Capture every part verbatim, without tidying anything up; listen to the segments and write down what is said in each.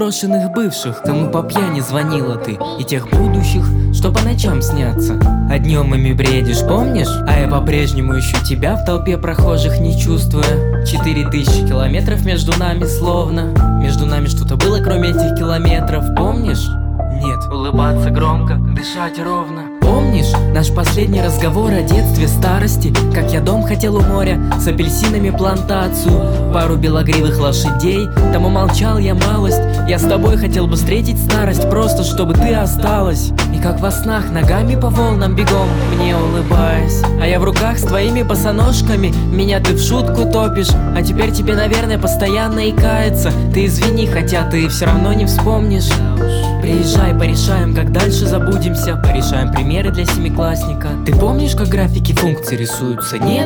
брошенных бывших, кому по пьяни звонила ты, и тех будущих, что по ночам снятся. А днем ими бредишь, помнишь? А я по-прежнему ищу тебя в толпе прохожих, не чувствуя. Четыре тысячи километров между нами словно. Между нами что-то было, кроме этих километров, помнишь? Нет, улыбаться громко, дышать ровно. Помнишь наш последний разговор о детстве, старости? Как я дом хотел у моря, с апельсинами плантацию, пару белогривых лошадей. Там умолчал я малость. Я с тобой хотел бы встретить старость, просто чтобы ты осталась. И как во снах ногами по волнам бегом, мне улыбаясь. А я в руках с твоими босоножками, меня ты в шутку топишь. А теперь тебе, наверное, постоянно и кается. Ты извини, хотя ты все равно не вспомнишь. Приезжай, порешаем, как дальше забудемся. Порешаем примеры для семиклассника. Ты помнишь, как графики функций рисуются, нет?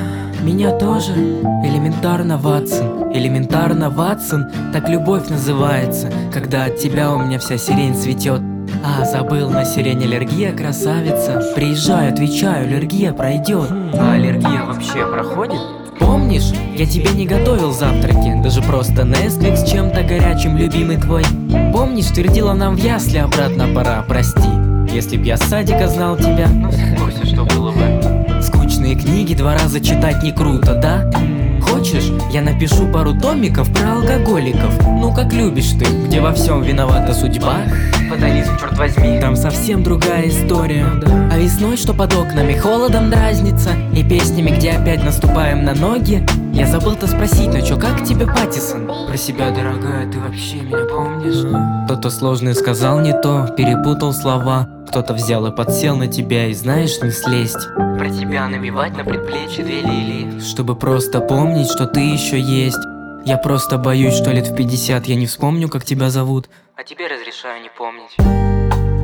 Меня тоже. Элементарно, Ватсон. Элементарно, Ватсон. Так любовь называется, когда от тебя у меня вся сирень цветет. А, забыл, на сирень аллергия, красавица. Приезжай, отвечаю, аллергия пройдет. А аллергия вообще проходит? Помнишь, я тебе не готовил завтраки, даже просто Несквик с чем-то горячим, любимый твой. Помнишь, твердила нам в ясли, обратно пора, прости. Если б я с садика знал тебя, ну в курсе, что было бы. Скучные книги два раза читать не круто, да? Хочешь, я напишу пару томиков про алкоголиков? Ну как любишь ты, где во всем виновата судьба? Фатализм, черт возьми, там совсем другая история. А весной, что под окнами, холодом дразнится, и песнями, где опять наступаем на ноги. Я забыл-то спросить, ну чё, как тебе Паттисон? Про себя, дорогая, ты вообще меня помнишь? Кто-то сложный сказал не то, перепутал слова. Кто-то взял и подсел на тебя, и знаешь, не слезть. Про тебя набивать на предплечье две лилии, чтобы просто помнить, что ты еще есть. Я просто боюсь, что лет в пятьдесят я не вспомню, как тебя зовут, а тебе разрешаю не помнить.